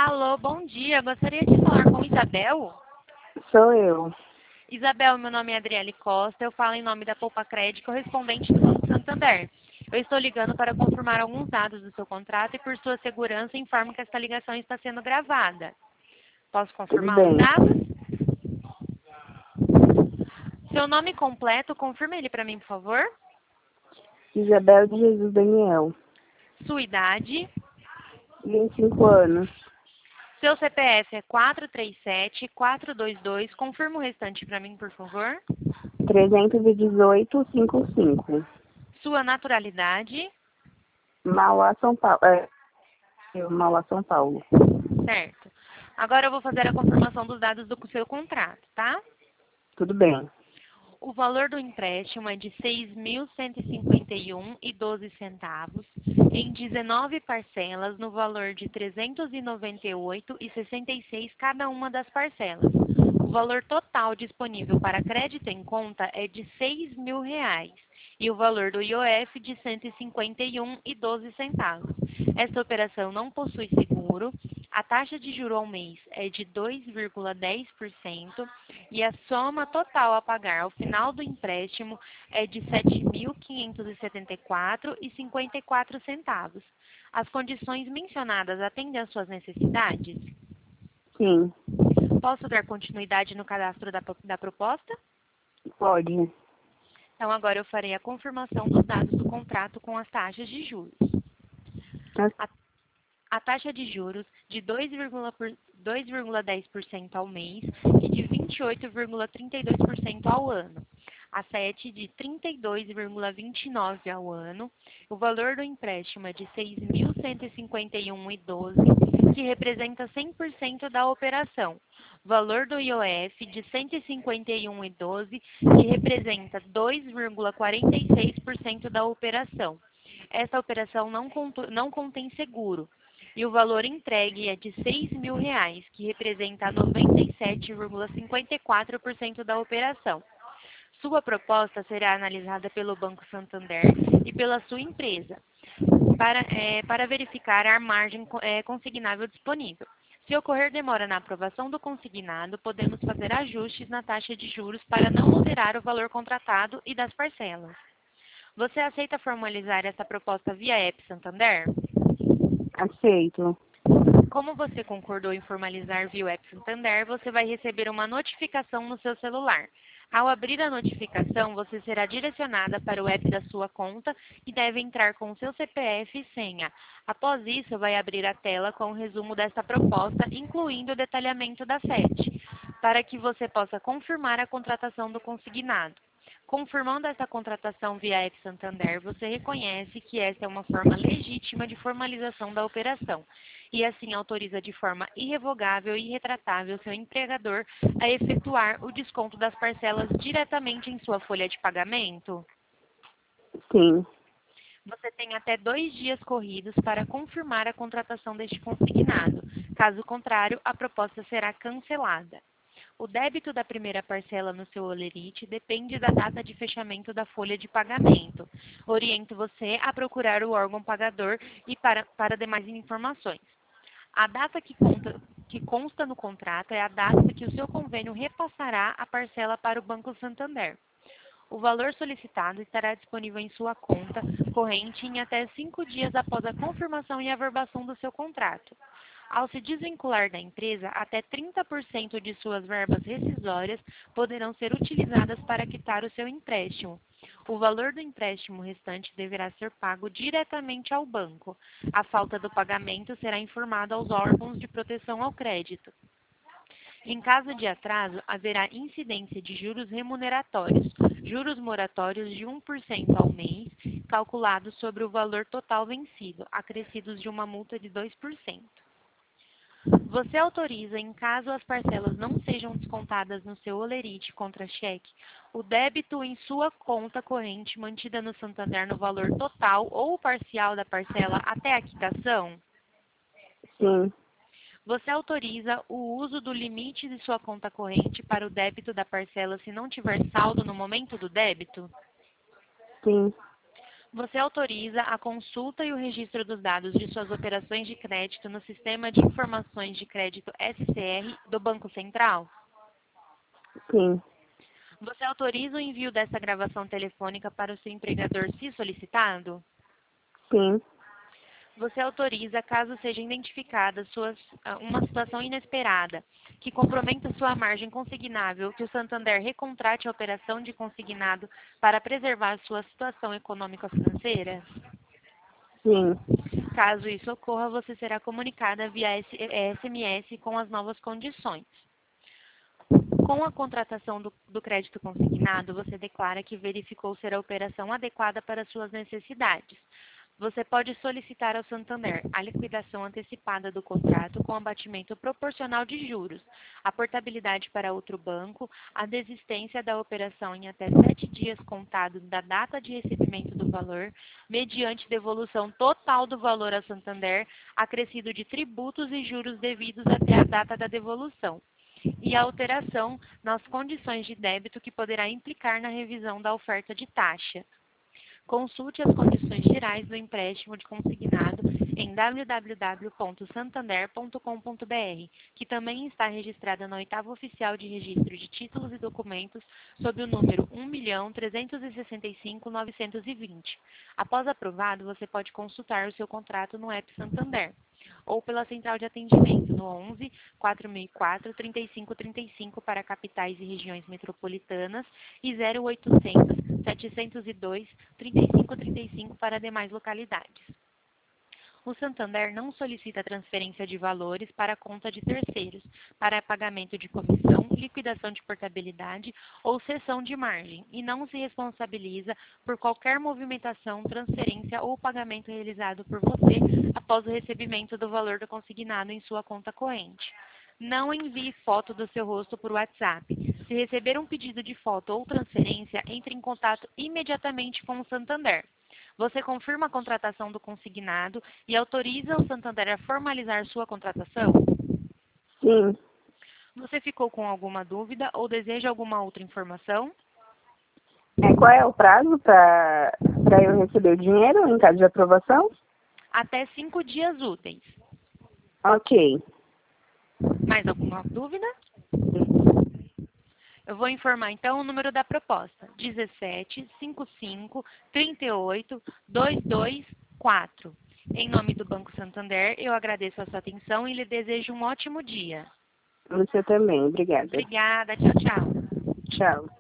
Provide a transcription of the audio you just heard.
Alô, bom dia. Gostaria de falar com Isabel. Sou eu. Isabel, meu nome é Adriele Costa. Eu falo em nome da Poupa Crédito, correspondente do Banco Santander. Eu estou ligando para confirmar alguns dados do seu contrato e, por sua segurança, informo que esta ligação está sendo gravada. Posso Tudo confirmar os bem. dados? Seu nome completo, confirma ele para mim, por favor. Isabel de Jesus Daniel. Sua idade. 25 anos. Seu CPF é 437-422. Confirma o restante para mim, por favor. 318,55. Sua naturalidade. Mauá, São Paulo. Mauá, São Paulo. Certo. Agora eu vou fazer a confirmação dos dados do seu contrato, tá? Tudo bem. O valor do empréstimo é de R$ 6.151,12 em 19 parcelas no valor de R$ 398,66 cada uma das parcelas. O valor total disponível para crédito em conta é de R$ 6.000 e o valor do IOF de R$ 151,12. Esta operação não possui seguro. A taxa de juro ao mês é de 2,10% e a soma total a pagar ao final do empréstimo é de R$ 7.574,54. As condições mencionadas atendem às suas necessidades? Sim. Posso dar continuidade no cadastro da proposta? Pode. Então, agora eu farei a confirmação dos dados do contrato com as taxas de juros. A taxa de juros de 2,10% ao mês e de 28,32% ao ano. A sete de 32,29% ao ano. O valor do empréstimo é de R$ 6.151,12, que representa 100% da operação. Valor do IOF de R$ 151,12, que representa 2,46% da operação. Esta operação não contém seguro. E o valor entregue é de R$ 6.000, que representa 97,54% da operação. Sua proposta será analisada pelo Banco Santander e pela sua empresa para verificar a margem consignável disponível. Se ocorrer demora na aprovação do consignado, podemos fazer ajustes na taxa de juros para não alterar o valor contratado e das parcelas. Você aceita formalizar essa proposta via App Santander? Aceito. Como você concordou em formalizar via App Santander, você vai receber uma notificação no seu celular. Ao abrir a notificação, você será direcionada para o app da sua conta e deve entrar com o seu CPF e senha. Após isso, vai abrir a tela com o resumo desta proposta, incluindo o detalhamento da FET, para que você possa confirmar a contratação do consignado. Confirmando essa contratação via App Santander, você reconhece que esta é uma forma legítima de formalização da operação e assim autoriza de forma irrevogável e irretratável seu empregador a efetuar o desconto das parcelas diretamente em sua folha de pagamento? Sim. Você tem até 2 dias corridos para confirmar a contratação deste consignado. Caso contrário, a proposta será cancelada. O débito da primeira parcela no seu holerite depende da data de fechamento da folha de pagamento. Oriento você a procurar o órgão pagador e para demais informações. A data que consta no contrato é a data que o seu convênio repassará a parcela para o Banco Santander. O valor solicitado estará disponível em sua conta corrente em até 5 dias após a confirmação e averbação do seu contrato. Ao se desvincular da empresa, até 30% de suas verbas rescisórias poderão ser utilizadas para quitar o seu empréstimo. O valor do empréstimo restante deverá ser pago diretamente ao banco. A falta do pagamento será informada aos órgãos de proteção ao crédito. Em caso de atraso, haverá incidência de juros remuneratórios, juros moratórios de 1% ao mês, calculados sobre o valor total vencido, acrescidos de uma multa de 2%. Você autoriza, em caso as parcelas não sejam descontadas no seu holerite contra cheque, o débito em sua conta corrente mantida no Santander no valor total ou parcial da parcela até a quitação? Sim. Você autoriza o uso do limite de sua conta corrente para o débito da parcela se não tiver saldo no momento do débito? Sim. Você autoriza a consulta e o registro dos dados de suas operações de crédito no Sistema de Informações de Crédito SCR do Banco Central? Sim. Você autoriza o envio dessa gravação telefônica para o seu empregador se solicitado? Sim. Você autoriza, caso seja identificada uma situação inesperada que comprometa sua margem consignável, que o Santander recontrate a operação de consignado para preservar sua situação econômica-financeira? Sim. Caso isso ocorra, você será comunicada via SMS com as novas condições. Com a contratação do crédito consignado, você declara que verificou ser a operação adequada para suas necessidades. Você pode solicitar ao Santander a liquidação antecipada do contrato com abatimento proporcional de juros, a portabilidade para outro banco, a desistência da operação em até 7 dias contados da data de recebimento do valor, mediante devolução total do valor ao Santander, acrescido de tributos e juros devidos até a data da devolução, e a alteração nas condições de débito que poderá implicar na revisão da oferta de taxa. Consulte as condições gerais do empréstimo de consignado em www.santander.com.br, que também está registrada na Oitava Oficial de Registro de Títulos e Documentos sob o número 1.365.920. Após aprovado, você pode consultar o seu contrato no app Santander ou pela central de atendimento no 11 4004 3535 para capitais e regiões metropolitanas e 0800 702 3535 para demais localidades. O Santander não solicita transferência de valores para a conta de terceiros, para pagamento de comissão, liquidação de portabilidade ou cessão de margem, e não se responsabiliza por qualquer movimentação, transferência ou pagamento realizado por você após o recebimento do valor do consignado em sua conta corrente. Não envie foto do seu rosto por WhatsApp. Se receber um pedido de foto ou transferência, entre em contato imediatamente com o Santander. Você confirma a contratação do consignado e autoriza o Santander a formalizar sua contratação? Sim. Você ficou com alguma dúvida ou deseja alguma outra informação? Qual é o prazo para eu receber o dinheiro em caso de aprovação? Até 5 dias úteis. Ok. Mais alguma dúvida? Eu vou informar então o número da proposta: 17 55 38 224. Em nome do Banco Santander, eu agradeço a sua atenção e lhe desejo um ótimo dia. Você também. Obrigada. Obrigada, tchau, tchau. Tchau.